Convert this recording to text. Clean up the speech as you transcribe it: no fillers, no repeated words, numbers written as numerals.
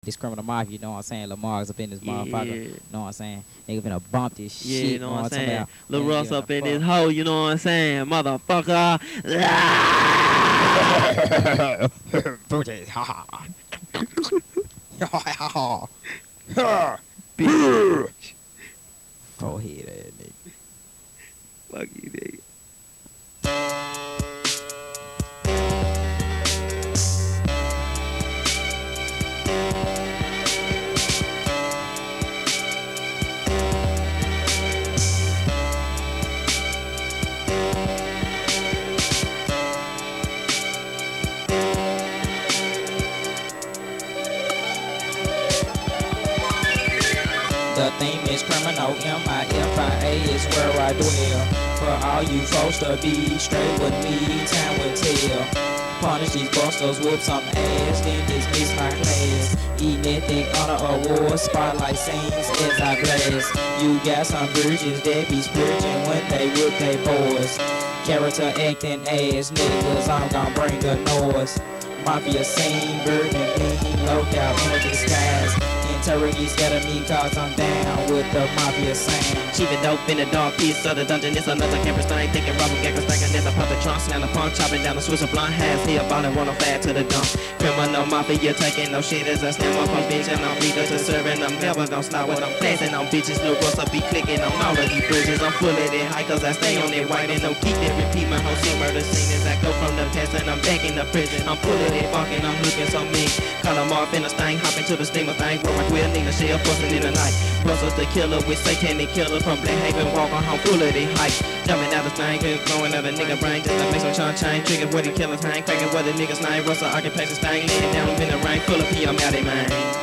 This criminal mafia, you know what I'm saying? Lamar's up in this motherfucker, you know what I'm saying? Nigga finna bump this shit, you know what I'm saying? Lil Nigga Russ giving up a in fuck. this hoe, you know what I'm saying? Motherfucker. Booty, ha ha. Bitch. Forehead ass nigga. Fuck you, nigga. The theme is criminal, MIFIA is where I dwell. For all you folks to be straight with me, time will tell. Punish these busters, whoop some ass, then dismiss my class. Eating honor awards, spotlight scenes as I blast. You got some virgins that be spiritual when they with they boys. Character acting ass niggas, I'm gon' bring the noise. Mafia scene, burden beam, lookout in the disguise. Interrogate scared of me cause I'm down with the mafia scene. Cheapin' dope in the dark piece of the dungeon. It's another campus thing. Thinking rubber gaggers, stacking this. I pop the trunk, slam the punk, chopping down the Swiss of blunt hands. He about it, wanna fat to the dump. Criminal mafia taking no shit as I stand up on bitch. And I'm legal to serving. I'm never gonna stop when I'm flashing on bitches. Lil Russ up be clicking on all of these bridges. I'm full of it high cause I stay on it white. And don't keep it repeat my whole shit murder scene as I go from the past and I'm back in the prison. I'm full of it fucking, I'm looking so mean. Call them off in a stain, hopping to the steamer thing. Where my queer nigga shell bustin' in the night. Russell's the killer with satanic killer from Black Haven, walking home full of the hype. Jumping out the thing, blowing out a nigga brain just to make some chun chain. Trigger where the killer's hang, cracking where the nigga's name. Russell occupation stain, laying down in the rain, full of pee, I'm out of mine.